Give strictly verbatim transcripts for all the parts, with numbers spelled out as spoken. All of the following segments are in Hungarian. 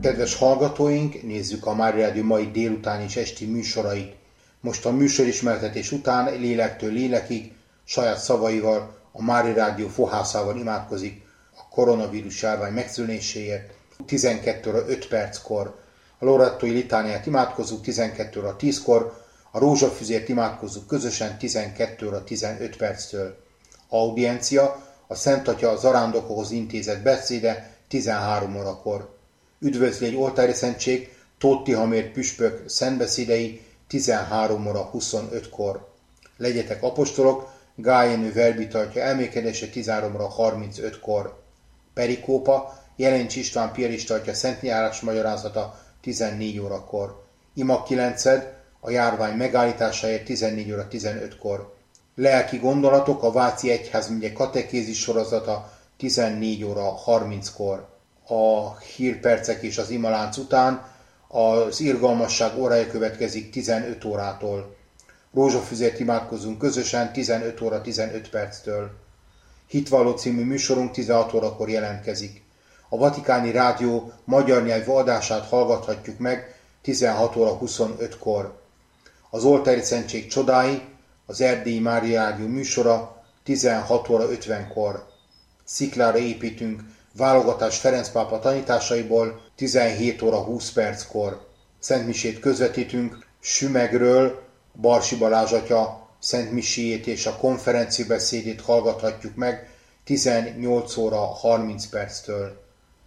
Kedves hallgatóink, nézzük a Mária Rádió mai délután és esti műsorait. Most a műsorismertetés után lélektől lélekig saját szavaival a Mária Rádió fohászával imádkozik a koronavírus járvány megszűnéséért. tizenkét óra öt perckor a Lorettói litániát imádkozzuk, tizenkét óra tízkor, a rózsafüzért imádkozzuk közösen tizenkét óra tizenöt perctől. Audiencia, a Szent Atya zarándokokhoz intézett beszéde tizenhárom órakor. Üdvözli egy oltári szentség, Tóth Tihamér püspök szentbeszédei tizenhárom óra huszonötkor. Legyetek apostolok, Gály Jenő verbi tartja elmékedése tizenhárom óra harmincötkor. Perikópa, Jelencs István piarista tartja szentnyárás magyarázata tizennégy órakor. Ima kilenced, a járvány megállításáért tizennégy óra tizenötkor. Lelki gondolatok, a Váci Egyházmegye katekézis sorozata tizennégy óra harminckor. A hírpercek és az imalánc után az irgalmasság órája következik tizenöt órától. Rózsafüzért imádkozunk közösen tizenöt óra tizenöt perctől. Hitvalló című műsorunk tizenhat órakor jelentkezik. A Vatikáni Rádió magyar nyelvű adását hallgathatjuk meg tizenhat óra huszonötkor. Az oltári szentség csodái, az Erdélyi Mária Rádió műsora tizenhat óra ötvenkor. Sziklára építünk, válogatás Ferenc pápa tanításaiból tizenhét óra húsz perckor. Szentmisét közvetítünk, Sümegről Barsi Balázs atya szentmiséjét és a konferenciabeszédét hallgathatjuk meg tizennyolc óra harminc perctől.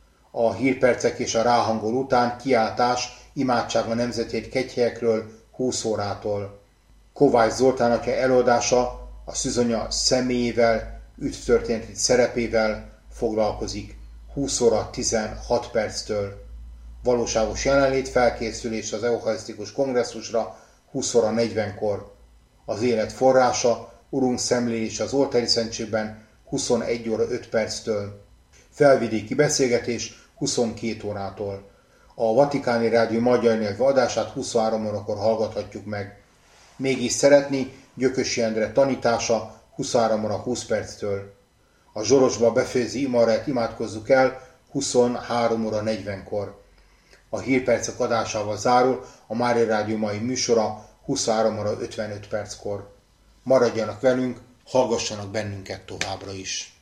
A hírpercek és a ráhangol után kiáltás, imádság a nemzetét kegyhelyekről húsz órától. Kovács Zoltán atya előadása a szűzonya személyével, üdvtörténeti szerepével foglalkozik húsz óra tizenhat perctől. Valóságos jelenlét felkészülés az eucharisztikus kongresszusra húsz óra negyvenkor. Az élet forrása, Urunk szemlélés az oltári szentségben huszonegy óra öt perctől. Felvidéki beszélgetés huszonkét órától. A Vatikáni Rádió magyar nyelvű adását huszonhárom órakor hallgathatjuk meg. Mégis szeretni, Gyökösi Endre tanítása huszonhárom óra húsz perctől. A Zsorosba befőzi imarát imádkozzuk el huszonhárom óra negyvenkor. A hírpercek adásával zárul a Mária Rádió mai műsora huszonhárom óra ötvenöt perckor. Maradjanak velünk, hallgassanak bennünket továbbra is.